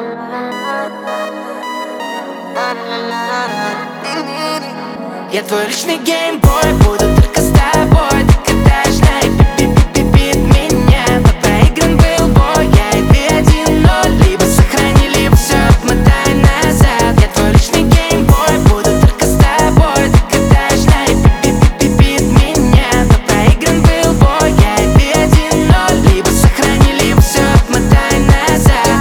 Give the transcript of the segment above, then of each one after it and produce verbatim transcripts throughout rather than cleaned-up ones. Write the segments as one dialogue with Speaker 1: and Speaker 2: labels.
Speaker 1: Я твой личный геймбой, буду только с тобой. Ты катаешь на пи-пи-пи-пи-пит меня. Но проигран был бой, я и ты один ноль. Либо сохрани, либо все отмотай назад. Я твой личный геймбой, буду только с тобой. Ты катаешь на пи-пи-пи-пи-пит меня. Но проигран был бой, я и ты один ноль. Либо сохрани, либо все отмотай назад.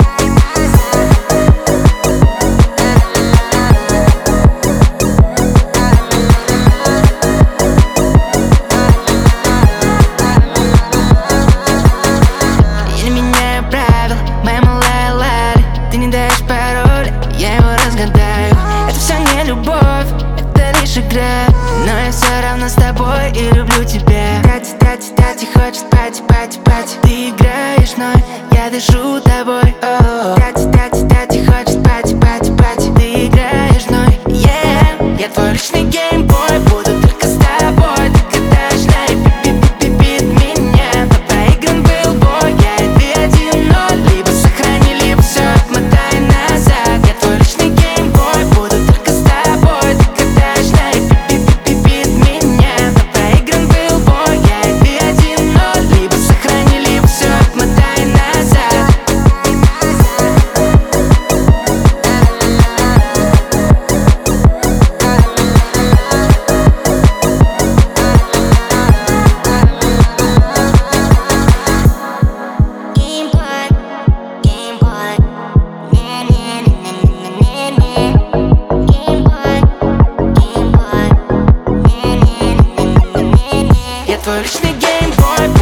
Speaker 1: Я его разгадаю. Это все не любовь, это лишь игра. Но я все равно с тобой и люблю тебя. Тати, тати, тати, хочет пати, пати, пати. Ты играешь, но я дышу тобой. Тати, тати, тати, хочет пати, пати, пати. Ты играешь, но yeah. Я твой личный геймбой, буду только с тобой. Ты катаешь на пи-пи-пи-пи-пит меня. Но проигран был бой, я и ты один ноль. Либо сохрани, либо все отмотай назад. Я твой личный геймбой, буду только с тобой. Ты катаешь на пи-пи-пи-пи-пит меня. Но проигран был бой, я и ты один ноль. Либо сохрани, либо все отмотай назад. Я твой личный геймбой.